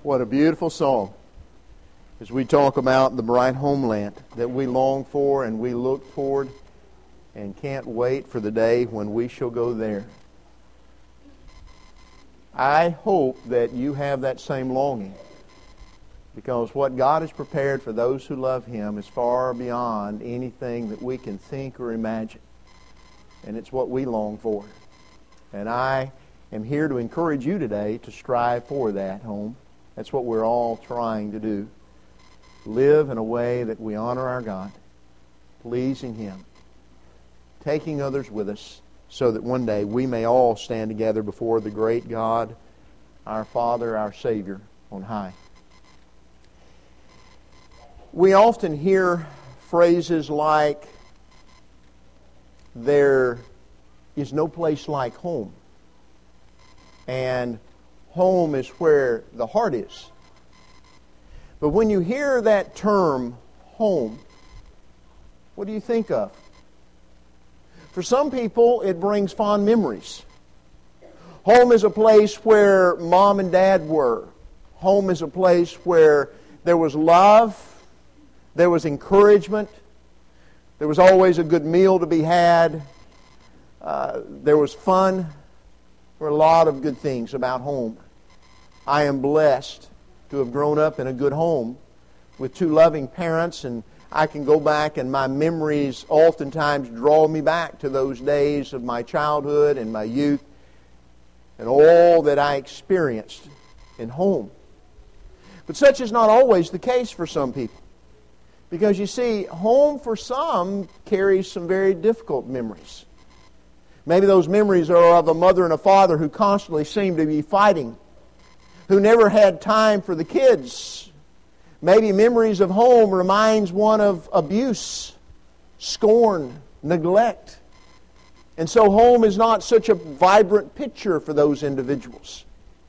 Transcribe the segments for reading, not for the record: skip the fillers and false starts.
What a beautiful song as we talk about the bright homeland that we long for and we look toward and can't wait for the day when we shall go there. I hope that you have that same longing, because what God has prepared for those who love Him is far beyond anything that we can think or imagine. And it's what we long for. And I am here to encourage you today to strive for that home. That's what we're all trying to do. Live in a way that we honor our God, pleasing Him, taking others with us, so that one day we may all stand together before the great God, our Father, our Savior, on high. We often hear phrases like, there is no place like home. And home is where the heart is. But when you hear that term, home, what do you think of? For some people, it brings fond memories. Home is a place where mom and dad were. Home is a place where there was love, there was encouragement, there was always a good meal to be had, there was fun. There were a lot of good things about home. I am blessed to have grown up in a good home with two loving parents, and I can go back and my memories oftentimes draw me back to those days of my childhood and my youth and all that I experienced in home. But such is not always the case for some people. Because you see, home for some carries some very difficult memories. Maybe those memories are of a mother and a father who constantly seem to be fighting, who never had time for the kids. Maybe memories of home reminds one of abuse, scorn, neglect. And so home is not such a vibrant picture for those individuals.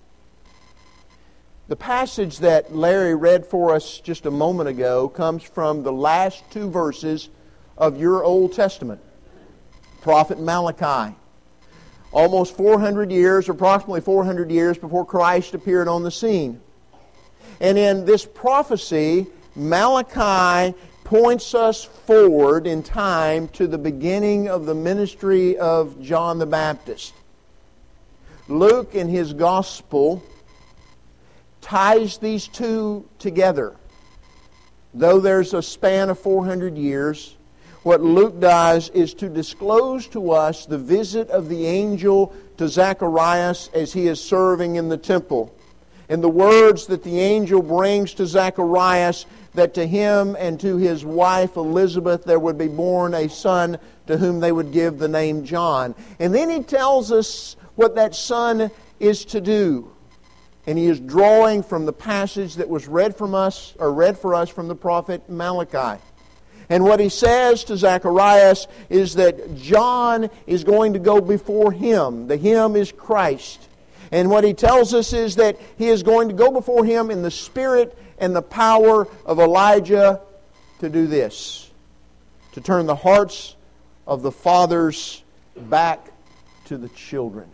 The passage that Larry read for us just a moment ago comes from the last two verses of your Old Testament, Prophet Malachi. Almost 400 years, approximately 400 years before Christ appeared on the scene. And in this prophecy, Malachi points us forward in time to the beginning of the ministry of John the Baptist. Luke, in his Gospel, ties these two together. Though there's a span of 400 years, what Luke does is to disclose to us the visit of the angel to Zacharias as he is serving in the temple. And the words that the angel brings to Zacharias, that to him and to his wife Elizabeth there would be born a son to whom they would give the name John. And then he tells us what that son is to do. And he is drawing from the passage that was read for us from the prophet Malachi. And what he says to Zacharias is that John is going to go before him. The him is Christ. And what he tells us is that he is going to go before him in the spirit and the power of Elijah to do this. To turn the hearts of the fathers back to the children.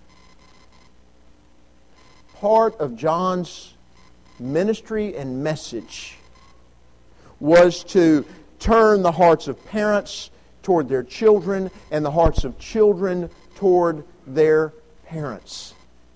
Part of John's ministry and message was to turn the hearts of parents toward their children and the hearts of children toward their parents.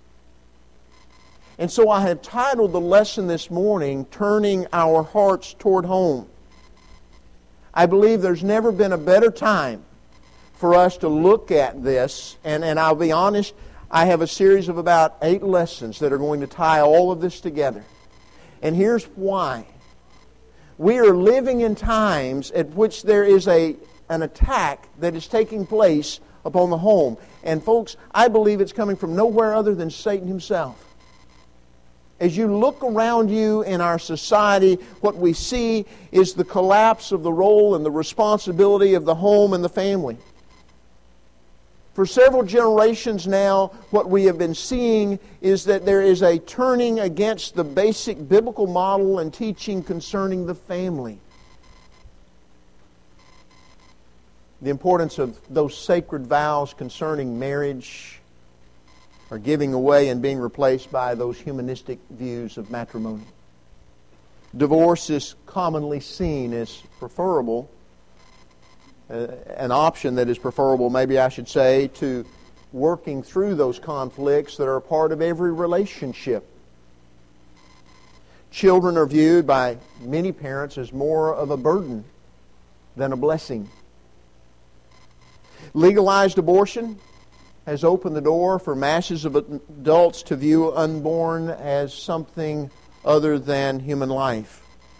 And so I have titled the lesson this morning, Turning Our Hearts Toward Home. I believe there's never been a better time for us to look at this, and I'll be honest, I have a series of about 8 lessons that are going to tie all of this together. And here's why. We are living in times at which there is an attack that is taking place upon the home. And folks, I believe it's coming from nowhere other than Satan himself. As you look around you in our society, what we see is the collapse of the role and the responsibility of the home and the family. For several generations now, what we have been seeing is that there is a turning against the basic biblical model and teaching concerning the family. The importance of those sacred vows concerning marriage, are giving away and being replaced by those humanistic views of matrimony. Divorce is commonly seen as preferable, an option that is preferable, maybe I should say, to working through those conflicts that are a part of every relationship. Children are viewed by many parents as more of a burden than a blessing. Legalized abortion has opened the door for masses of adults to view unborn as something other than human life.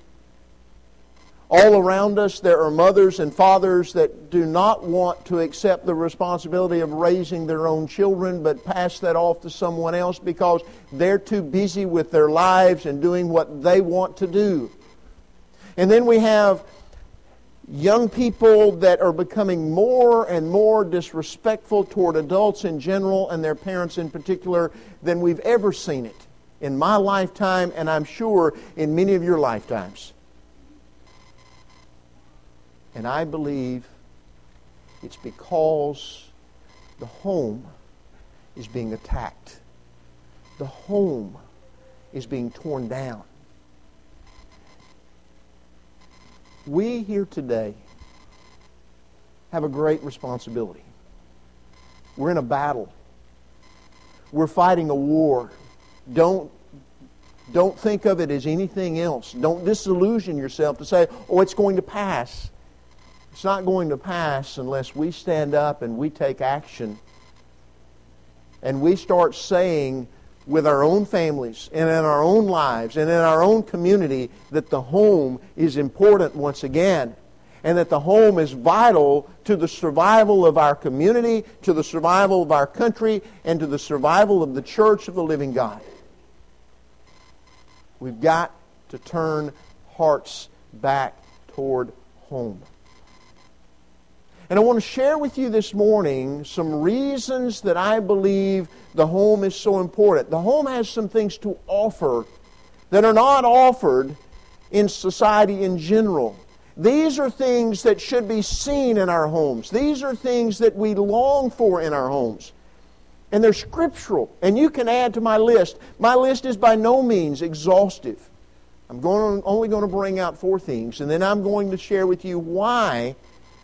All around us there are mothers and fathers that do not want to accept the responsibility of raising their own children, but pass that off to someone else because they're too busy with their lives and doing what they want to do. And then we have young people that are becoming more and more disrespectful toward adults in general and their parents in particular than we've ever seen it in my lifetime, and I'm sure in many of your lifetimes. And I believe it's because the home is being attacked. The home is being torn down. We here today have a great responsibility. We're in a battle. We're fighting a war. Don't think of it as anything else. Don't disillusion yourself to say, oh, it's going to pass. It's not going to pass unless we stand up and we take action. And we start saying with our own families and in our own lives and in our own community that the home is important once again. And that the home is vital to the survival of our community, to the survival of our country, and to the survival of the church of the living God. We've got to turn hearts back toward home. And I want to share with you this morning some reasons that I believe the home is so important. The home has some things to offer that are not offered in society in general. These are things that should be seen in our homes. These are things that we long for in our homes. And they're scriptural. And you can add to my list. My list is by no means exhaustive. I'm only going to bring out 4 things, and then I'm going to share with you why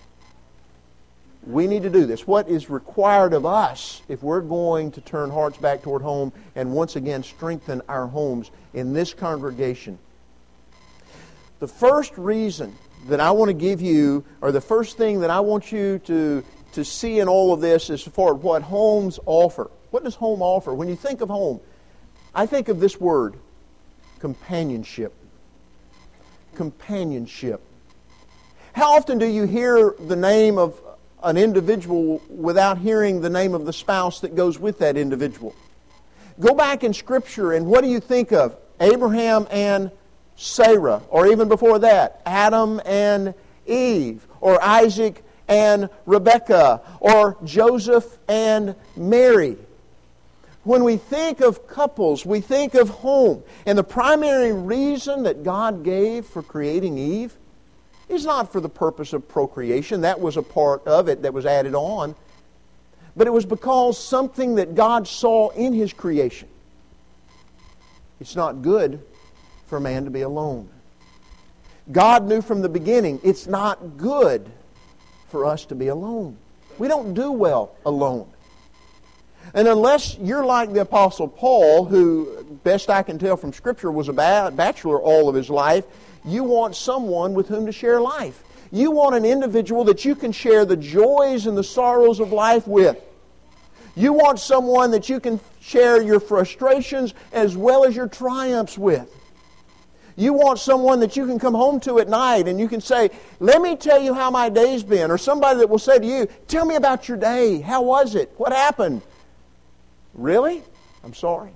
we need to do this. What is required of us if we're going to turn hearts back toward home and once again strengthen our homes in this congregation. The first reason that I want to give you, or the first thing that I want you to see in all of this is for what homes offer. What does home offer? When you think of home, I think of this word, companionship. Companionship. How often do you hear the name of an individual without hearing the name of the spouse that goes with that individual? Go back in Scripture and what do you think of? Abraham and Sarah, or even before that, Adam and Eve, or Isaac and Rebekah, or Joseph and Mary. When we think of couples, we think of home. And the primary reason that God gave for creating Eve is not for the purpose of procreation. That was a part of it that was added on. But it was because something that God saw in His creation. It's not good for man to be alone. God knew from the beginning it's not good for us to be alone. We don't do well alone. And unless you're like the Apostle Paul, who, best I can tell from Scripture, was a bachelor all of his life, you want someone with whom to share life. You want an individual that you can share the joys and the sorrows of life with. You want someone that you can share your frustrations as well as your triumphs with. You want someone that you can come home to at night and you can say, let me tell you how my day's been. Or somebody that will say to you, tell me about your day. How was it? What happened? Really? I'm sorry.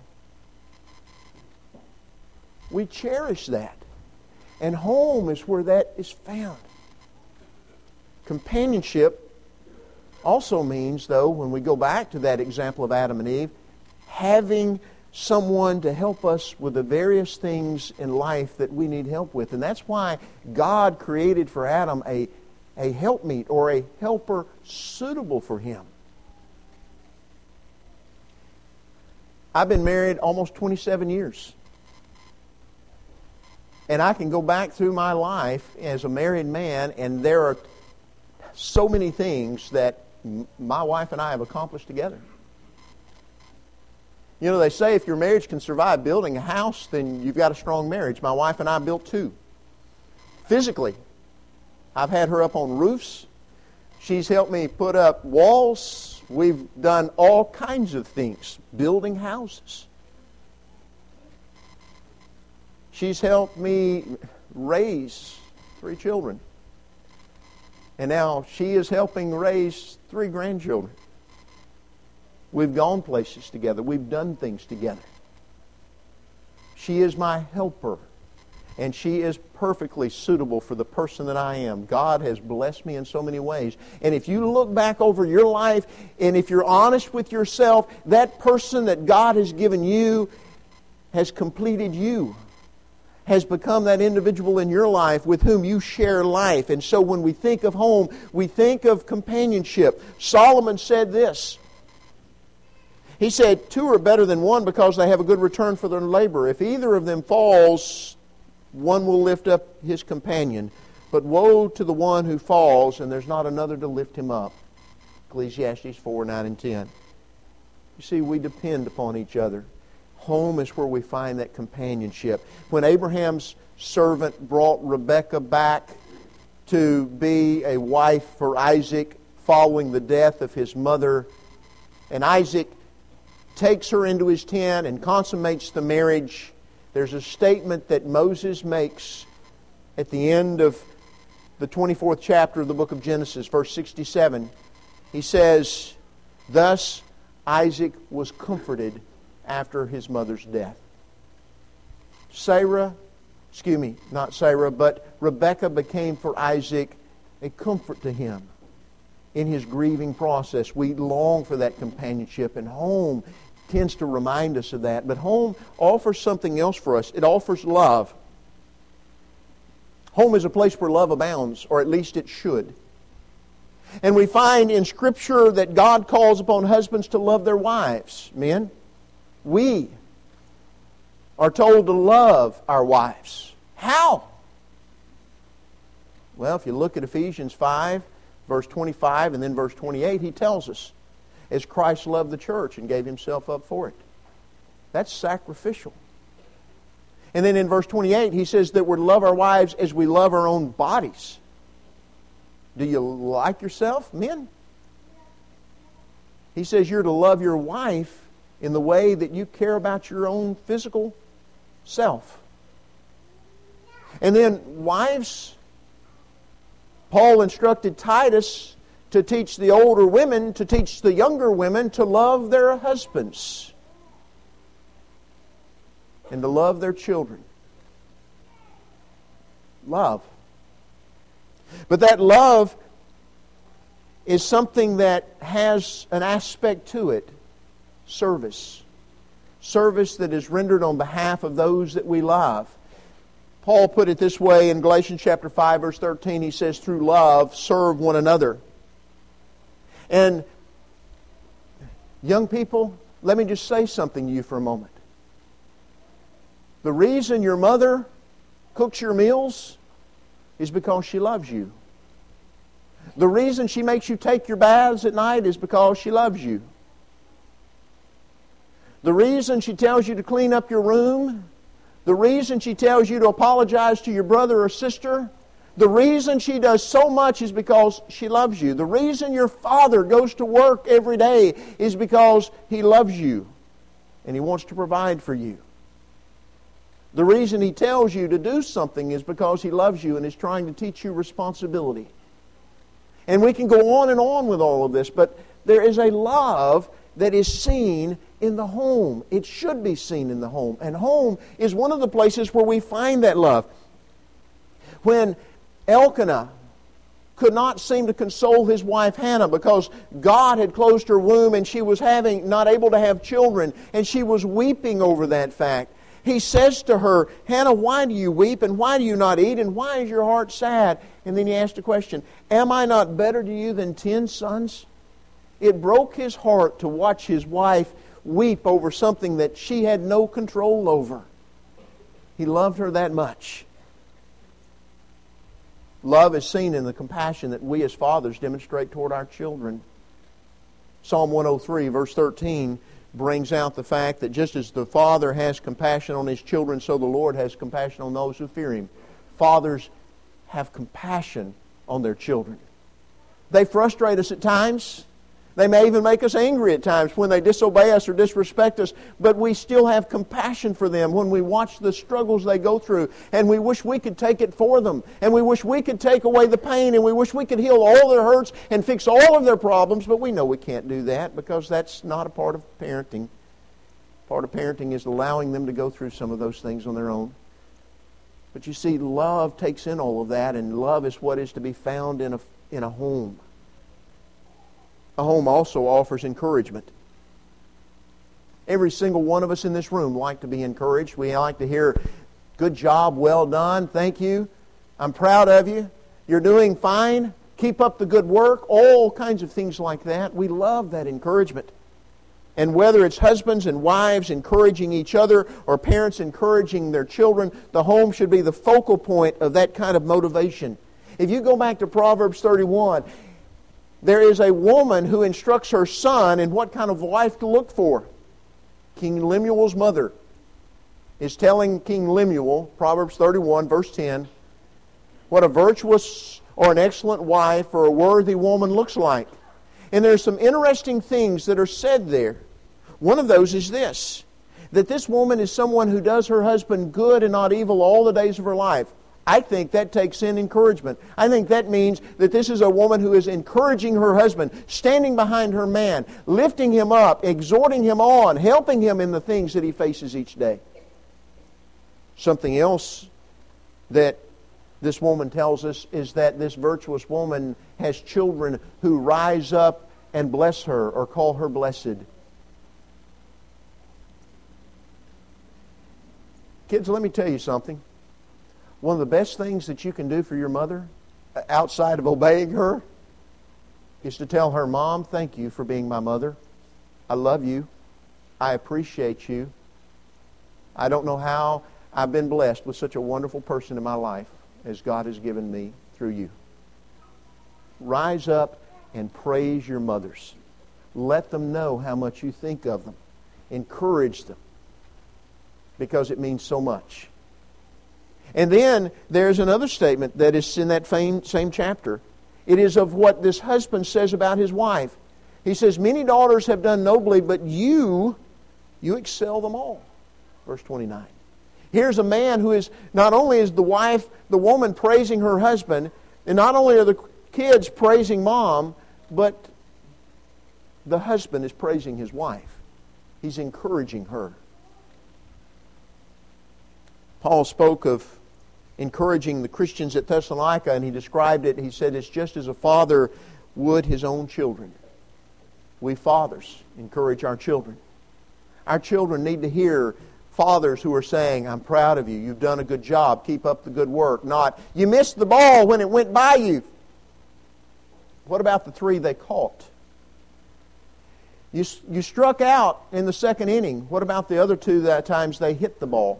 We cherish that. And home is where that is found. Companionship also means, though, when we go back to that example of Adam and Eve, having someone to help us with the various things in life that we need help with. And that's why God created for Adam a helpmeet or a helper suitable for him. I've been married almost 27 years. And I can go back through my life as a married man, and there are so many things that my wife and I have accomplished together. You know, they say if your marriage can survive building a house, then you've got a strong marriage. My wife and I built 2. Physically, I've had her up on roofs. She's helped me put up walls. We've done all kinds of things, building houses. She's helped me raise 3 children. And now she is helping raise 3 grandchildren. We've gone places together. We've done things together. She is my helper. And she is perfectly suitable for the person that I am. God has blessed me in so many ways. And if you look back over your life, and if you're honest with yourself, that person that God has given you has completed you, has become that individual in your life with whom you share life. And so when we think of home, we think of companionship. Solomon said this. He said, 2 are better than 1 because they have a good return for their labor. If either of them falls, one will lift up his companion. But woe to the one who falls, and there's not another to lift him up. Ecclesiastes 4, 9, and 10. You see, we depend upon each other. Home is where we find that companionship. When Abraham's servant brought Rebekah back to be a wife for Isaac following the death of his mother, and Isaac takes her into his tent and consummates the marriage, there's a statement that Moses makes at the end of the 24th chapter of the book of Genesis, verse 67. He says, "Thus Isaac was comforted after his mother's death." But Rebekah became for Isaac a comfort to him in his grieving process. We long for that companionship, and home tends to remind us of that. But home offers something else for us. It offers love. Home is a place where love abounds, or at least it should. And we find in Scripture that God calls upon husbands to love their wives. Men, we are told to love our wives. How? Well, if you look at Ephesians 5, verse 25, and then verse 28, he tells us, as Christ loved the church and gave himself up for it. That's sacrificial. And then in verse 28, he says that we're to love our wives as we love our own bodies. Do you like yourself, men? He says you're to love your wife in the way that you care about your own physical self. And then wives, Paul instructed Titus to teach the older women, to teach the younger women to love their husbands and to love their children. Love. But that love is something that has an aspect to it. Service. Service that is rendered on behalf of those that we love. Paul put it this way in Galatians chapter 5, verse 13. He says, through love, serve one another. And young people, let me just say something to you for a moment. The reason your mother cooks your meals is because she loves you. The reason she makes you take your baths at night is because she loves you. The reason she tells you to clean up your room, the reason she tells you to apologize to your brother or sister, the reason she does so much is because she loves you. The reason your father goes to work every day is because he loves you and he wants to provide for you. The reason he tells you to do something is because he loves you and is trying to teach you responsibility. And we can go on and on with all of this, but there is a love that is seen in the home. It should be seen in the home. And home is one of the places where we find that love. When Elkanah could not seem to console his wife Hannah because God had closed her womb and she was not able to have children, and she was weeping over that fact. He says to her, Hannah, why do you weep, and why do you not eat, and why is your heart sad? And then he asked a question, am I not better to you than 10 sons? It broke his heart to watch his wife weep over something that she had no control over. He loved her that much. Love is seen in the compassion that we as fathers demonstrate toward our children. Psalm 103, verse 13, brings out the fact that just as the Father has compassion on His children, so the Lord has compassion on those who fear Him. Fathers have compassion on their children. They frustrate us at times. They may even make us angry at times when they disobey us or disrespect us, but we still have compassion for them when we watch the struggles they go through, and we wish we could take it for them, and we wish we could take away the pain, and we wish we could heal all their hurts and fix all of their problems, but we know we can't do that because that's not a part of parenting. Part of parenting is allowing them to go through some of those things on their own. But you see, love takes in all of that, and love is what is to be found in a home. A home also offers encouragement. Every single one of us in this room like to be encouraged. We like to hear, good job, well done, thank you, I'm proud of you, you're doing fine, keep up the good work, all kinds of things like that. We love that encouragement. And whether it's husbands and wives encouraging each other or parents encouraging their children, the home should be the focal point of that kind of motivation. If you go back to Proverbs 31, there is a woman who instructs her son in what kind of wife to look for. King Lemuel's mother is telling King Lemuel, Proverbs 31, verse 10, what a virtuous or an excellent wife or a worthy woman looks like. And there's some interesting things that are said there. One of those is this, that this woman is someone who does her husband good and not evil all the days of her life. I think that takes in encouragement. I think that means that this is a woman who is encouraging her husband, standing behind her man, lifting him up, exhorting him on, helping him in the things that he faces each day. Something else that this woman tells us is that this virtuous woman has children who rise up and bless her or call her blessed. Kids, let me tell you something. One of the best things that you can do for your mother, outside of obeying her, is to tell her, Mom, thank you for being my mother. I love you. I appreciate you. I don't know how I've been blessed with such a wonderful person in my life as God has given me through you. Rise up and praise your mothers. Let them know how much you think of them. Encourage them, because it means so much. And then there's another statement that is in that same chapter. It is of what this husband says about his wife. He says, many daughters have done nobly, but you excel them all. Verse 29. Here's a man who is, not only is the wife, the woman praising her husband, and not only are the kids praising mom, but the husband is praising his wife. He's encouraging her. Paul spoke of encouraging the Christians at Thessalonica, and he described it. He said, it's just as a father would his own children. We fathers encourage our children. Our children need to hear fathers who are saying, I'm proud of you. You've done a good job. Keep up the good work. Not, you missed the ball when it went by you. What about the 3 they caught? You struck out in the second inning. What about the other 2 times they hit the ball?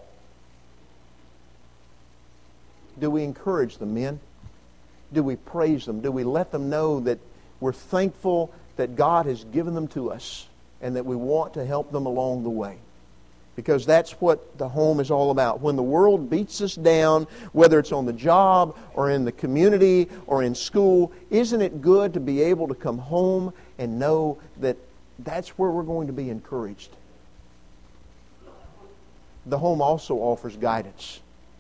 Do we encourage them, men? Do we praise them? Do we let them know that we're thankful that God has given them to us and that we want to help them along the way? Because that's what the home is all about. When the world beats us down, whether it's on the job or in the community or in school, isn't it good to be able to come home and know that that's where we're going to be encouraged? The home also offers guidance.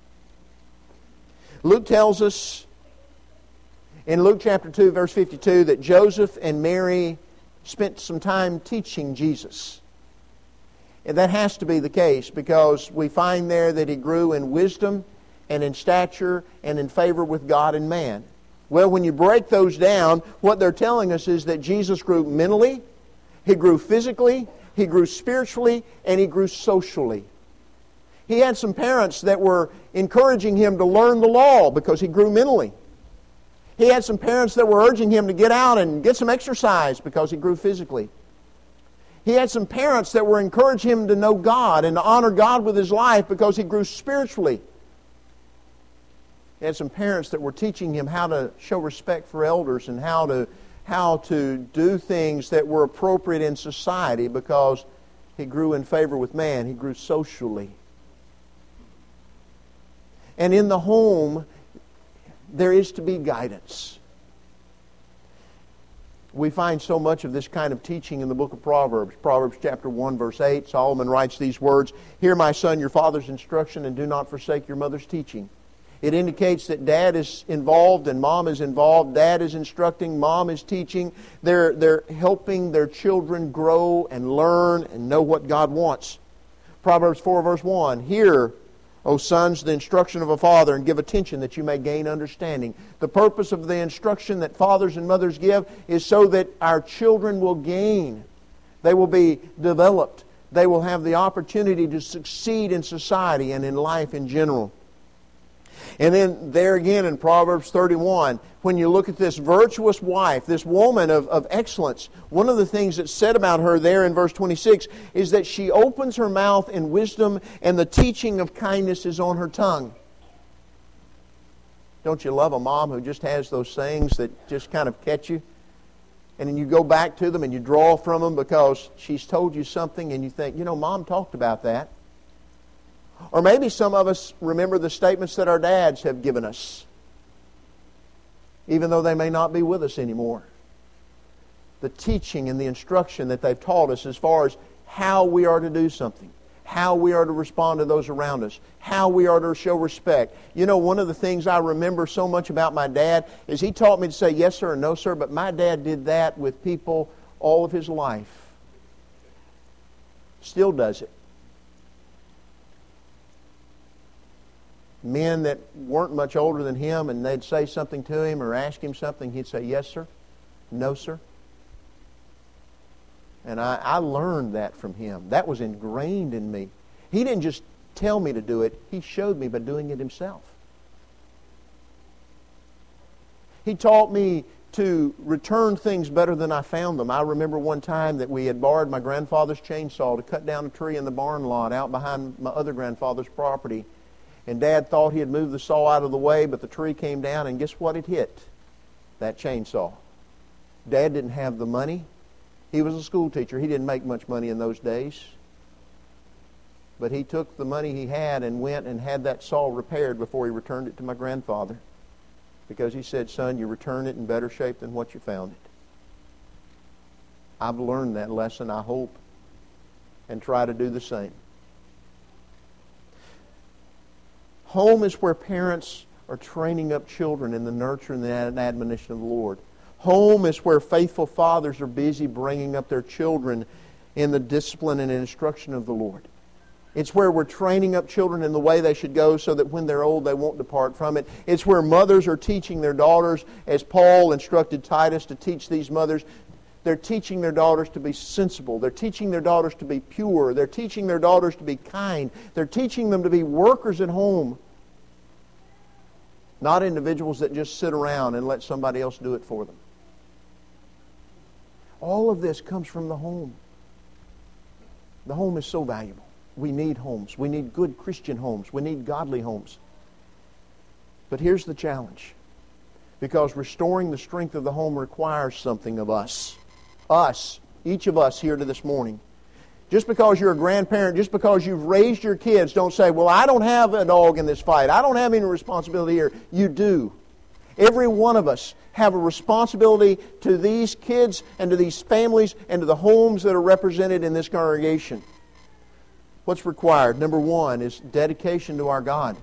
Luke tells us in Luke chapter 2, verse 52, that Joseph and Mary spent some time teaching Jesus. And that has to be the case because we find there that he grew in wisdom and in stature and in favor with God and man. Well, when you break those down, what they're telling us is that Jesus grew mentally, he grew physically, he grew spiritually, and he grew socially. He had some parents that were encouraging him to learn the law because he grew mentally. He had some parents that were urging him to get out and get some exercise because he grew physically. He had some parents that were encouraging him to know God and to honor God with his life because he grew spiritually. He had some parents that were teaching him how to show respect for elders and how to do things that were appropriate in society because he grew in favor with man. He grew socially. And in the home, there is to be guidance. We find so much of this kind of teaching in the book of Proverbs. Proverbs chapter 1, verse 8, Solomon writes these words, "Hear, my son, your father's instruction, and do not forsake your mother's teaching." It indicates that dad is involved and mom is involved. Dad is instructing, mom is teaching. They're helping their children grow and learn and know what God wants. Proverbs 4, verse 1, "Hear, O sons, the instruction of a father, and give attention that you may gain understanding." The purpose of the instruction that fathers and mothers give is so that our children will gain. They will be developed. They will have the opportunity to succeed in society and in life in general. And then there again in Proverbs 31, when you look at this virtuous wife, this woman of excellence, one of the things that's said about her there in verse 26 is that she opens her mouth in wisdom and the teaching of kindness is on her tongue. Don't you love a mom who just has those sayings that just kind of catch you? And then you go back to them and you draw from them because she's told you something and you think, Mom talked about that. Or maybe some of us remember the statements that our dads have given us, even though they may not be with us anymore. The teaching and the instruction that they've taught us as far as how we are to do something, how we are to respond to those around us, how we are to show respect. One of the things I remember so much about my dad is he taught me to say yes sir and no sir, but my dad did that with people all of his life. Still does it. Men that weren't much older than him and they'd say something to him or ask him something, he'd say, "Yes, sir. No, sir." And I learned that from him. That was ingrained in me. He didn't just tell me to do it. He showed me by doing it himself. He taught me to return things better than I found them. I remember one time that we had borrowed my grandfather's chainsaw to cut down a tree in the barn lot out behind my other grandfather's property. And Dad thought he had moved the saw out of the way, but the tree came down, and guess what it hit? That chainsaw. Dad didn't have the money. He was a school teacher. He didn't make much money in those days. But he took the money he had and went and had that saw repaired before he returned it to my grandfather. Because he said, "Son, you return it in better shape than what you found it." I've learned that lesson, I hope, and try to do the same. Home is where parents are training up children in the nurture and the admonition of the Lord. Home is where faithful fathers are busy bringing up their children in the discipline and instruction of the Lord. It's where we're training up children in the way they should go so that when they're old they won't depart from it. It's where mothers are teaching their daughters, as Paul instructed Titus to teach these mothers. They're teaching their daughters to be sensible. They're teaching their daughters to be pure. They're teaching their daughters to be kind. They're teaching them to be workers at home. Not individuals that just sit around and let somebody else do it for them. All of this comes from the home. The home is so valuable. We need homes. We need good Christian homes. We need godly homes. But here's the challenge. Because restoring the strength of the home requires something of us. Us, each of us here to this morning. Just because you're a grandparent, just because you've raised your kids, don't say, "Well, I don't have a dog in this fight. I don't have any responsibility here." You do. Every one of us have a responsibility to these kids and to these families and to the homes that are represented in this congregation. What's required? Number one is dedication to our God.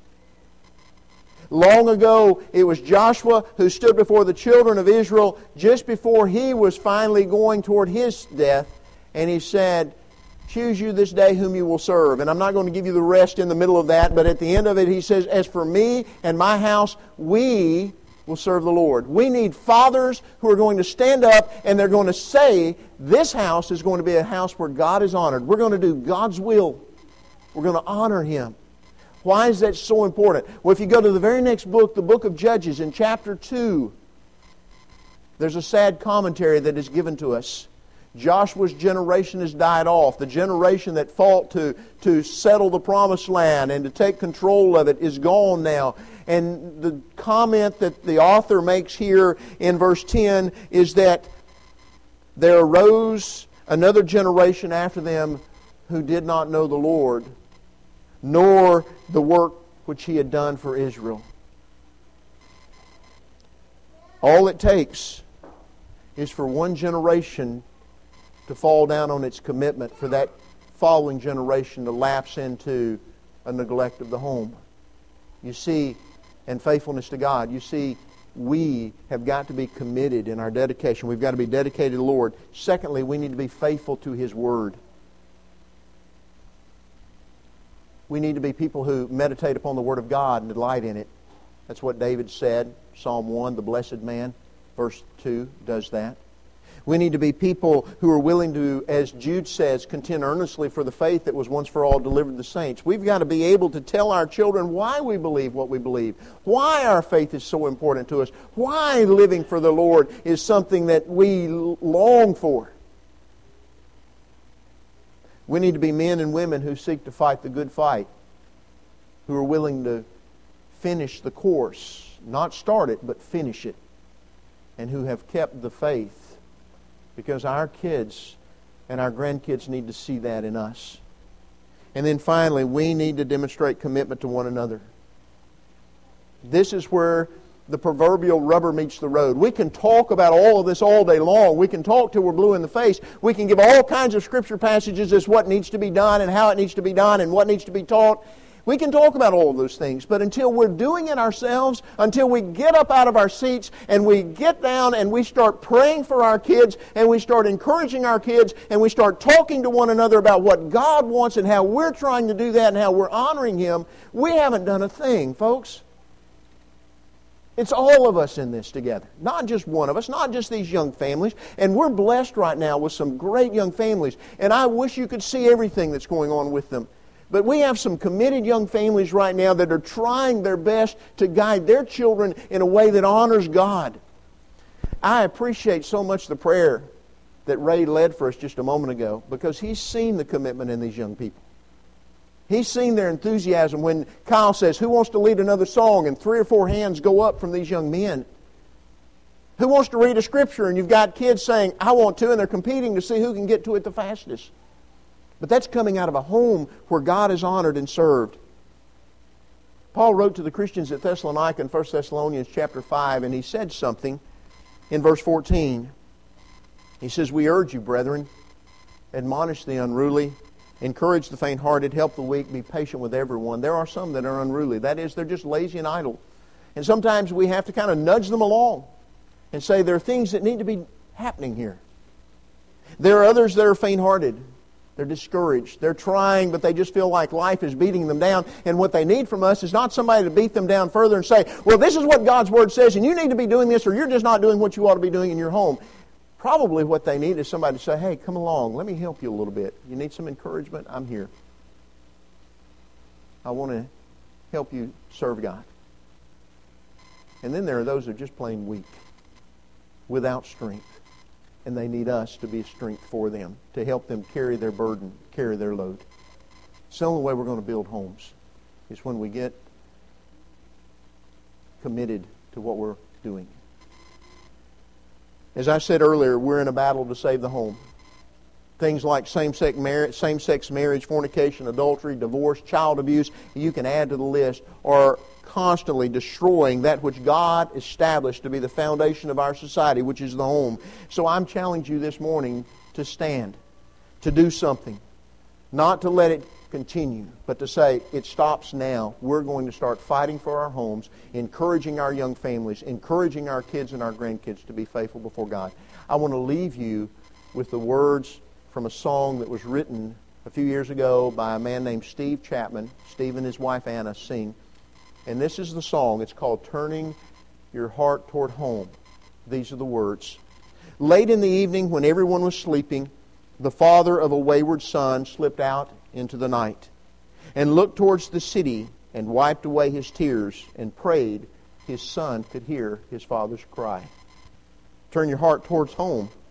Long ago, it was Joshua who stood before the children of Israel just before he was finally going toward his death. And he said, "Choose you this day whom you will serve." And I'm not going to give you the rest in the middle of that, but at the end of it he says, "As for me and my house, we will serve the Lord." We need fathers who are going to stand up and they're going to say, this house is going to be a house where God is honored. We're going to do God's will. We're going to honor Him. Why is that so important? Well, if you go to the very next book, the book of Judges, in chapter 2, there's a sad commentary that is given to us. Joshua's generation has died off. The generation that fought to settle the promised land and to take control of it is gone now. And the comment that the author makes here in verse 10 is that there arose another generation after them who did not know the Lord, nor the work which He had done for Israel. All it takes is for one generation to fall down on its commitment, for that following generation to lapse into a neglect of the home. You see, and faithfulness to God. You see, we have got to be committed in our dedication. We've got to be dedicated to the Lord. Secondly, we need to be faithful to His Word. We need to be people who meditate upon the Word of God and delight in it. That's what David said. Psalm 1, the blessed man, verse 2, does that. We need to be people who are willing to, as Jude says, contend earnestly for the faith that was once for all delivered to the saints. We've got to be able to tell our children why we believe what we believe, why our faith is so important to us, why living for the Lord is something that we long for. We need to be men and women who seek to fight the good fight, who are willing to finish the course, not start it, but finish it, and who have kept the faith. Because our kids and our grandkids need to see that in us. And then finally, we need to demonstrate commitment to one another. This is where the proverbial rubber meets the road. We can talk about all of this all day long. We can talk till we're blue in the face. We can give all kinds of Scripture passages as what needs to be done and how it needs to be done and what needs to be taught. We can talk about all of those things, but until we're doing it ourselves, until we get up out of our seats and we get down and we start praying for our kids and we start encouraging our kids and we start talking to one another about what God wants and how we're trying to do that and how we're honoring Him, we haven't done a thing, folks. It's all of us in this together. Not just one of us, not just these young families. And we're blessed right now with some great young families. And I wish you could see everything that's going on with them. But we have some committed young families right now that are trying their best to guide their children in a way that honors God. I appreciate so much the prayer that Ray led for us just a moment ago because he's seen the commitment in these young people. He's seen their enthusiasm when Kyle says, "Who wants to lead another song?" and 3 or 4 hands go up from these young men. Who wants to read a scripture? And you've got kids saying, "I want to," and they're competing to see who can get to it the fastest. But that's coming out of a home where God is honored and served. Paul wrote to the Christians at Thessalonica in 1 Thessalonians chapter 5, and he said something in verse 14. He says, "We urge you, brethren, admonish the unruly, encourage the faint-hearted, help the weak, be patient with everyone." There are some that are unruly. That is, they're just lazy and idle. And sometimes we have to kind of nudge them along and say there are things that need to be happening here. There are others that are faint-hearted. They're discouraged. They're trying, but they just feel like life is beating them down. And what they need from us is not somebody to beat them down further and say, "Well, this is what God's Word says, and you need to be doing this, or you're just not doing what you ought to be doing in your home." Probably what they need is somebody to say, "Hey, come along. Let me help you a little bit. You need some encouragement? I'm here. I want to help you serve God." And then there are those who are just plain weak, without strength. And they need us to be a strength for them, to help them carry their burden, carry their load. It's the only way we're going to build homes, is when we get committed to what we're doing. As I said earlier, we're in a battle to save the home. Things like same-sex marriage, fornication, adultery, divorce, child abuse, you can add to the list, are constantly destroying that which God established to be the foundation of our society, which is the home. So I'm challenging you this morning to stand, to do something, not to let it continue, but to say, it stops now. We're going to start fighting for our homes, encouraging our young families, encouraging our kids and our grandkids to be faithful before God. I want to leave you with the words from a song that was written a few years ago by a man named Steve Chapman. Steve and his wife Anna sing. And this is the song. It's called "Turning Your Heart Toward Home." These are the words. "Late in the evening when everyone was sleeping, the father of a wayward son slipped out into the night and looked towards the city and wiped away his tears and prayed his son could hear his father's cry. Turn your heart towards home.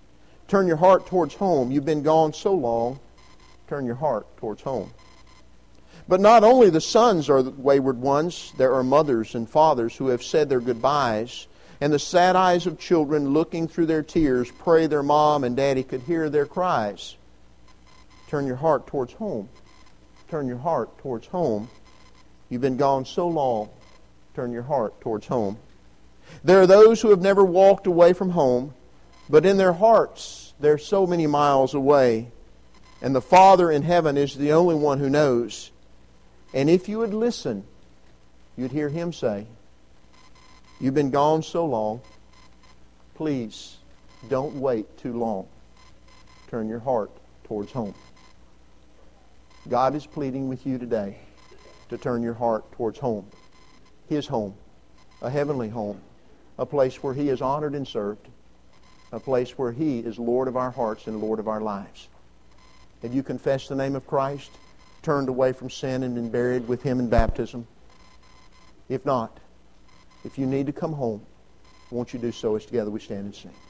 Turn your heart towards home. You've been gone so long. Turn your heart towards home. But not only the sons are the wayward ones, there are mothers and fathers who have said their goodbyes, and the sad eyes of children looking through their tears pray their mom and daddy could hear their cries. Turn your heart towards home. Turn your heart towards home. You've been gone so long. Turn your heart towards home. There are those who have never walked away from home, but in their hearts they're so many miles away. And the Father in heaven is the only one who knows. And if you would listen, you'd hear Him say, you've been gone so long. Please don't wait too long. Turn your heart towards home. God is pleading with you today to turn your heart towards home. His home. A heavenly home. A place where He is honored and served. A place where He is Lord of our hearts and Lord of our lives. Have you confessed the name of Christ? Turned away from sin and been buried with Him in baptism? If not, if you need to come home, won't you do so as together we stand and sing?